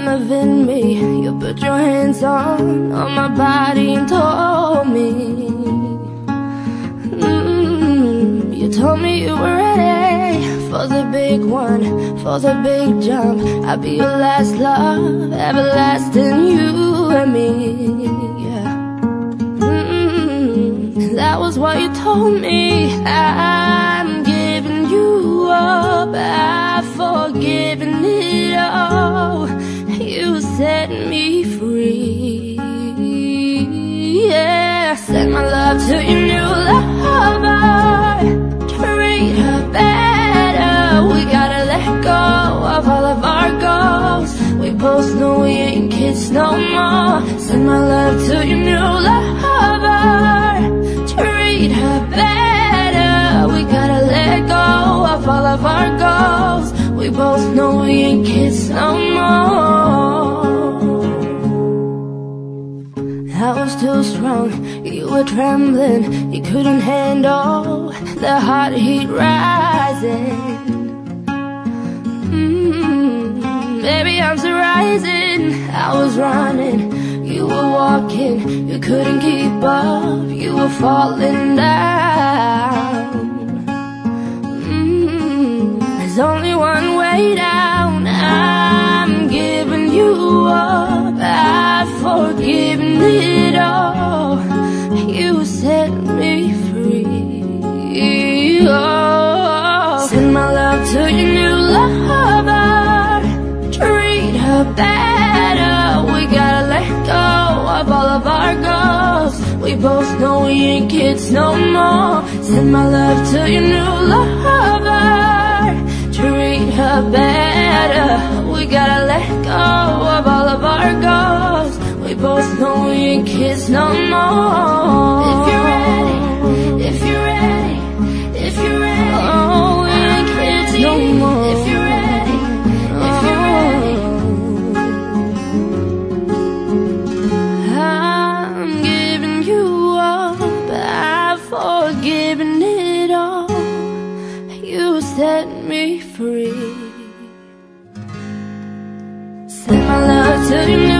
of in me. You put your hands on my body and told me, you told me you were ready for the big one, for the big jump. I'd be your last love, everlasting, you and me, yeah. That was what you told me. I'm giving you up, I've forgiven it all. You set me free, yeah. Send my love to your new lover, treat her better. We gotta let go of all of our goals. We both know we ain't kids no more. Send my love to your new lover, treat her better. We gotta let go of all of our goals. We both know we ain't kids no more. I was too strong, you were trembling. You couldn't handle the hot heat rising. Baby, I'm still rising. I was running, you were walking. You couldn't keep up, you were falling down. There's only one way down. I'm giving you up, I've forgiven it all. You set me free, oh. Send my love to your new lover, treat her better. We gotta let go of all of our goals. We both know we ain't kids no more. Send my love to your new lover, treat her better. We gotta let go of all of our goals. We both know we ain't kids no more. If you're ready, if you're ready, if you're ready, oh, we ain't kids no more. If you're ready, if you're ready, I'm giving you up, I've forgiven it all. You set me free. Send my love to you.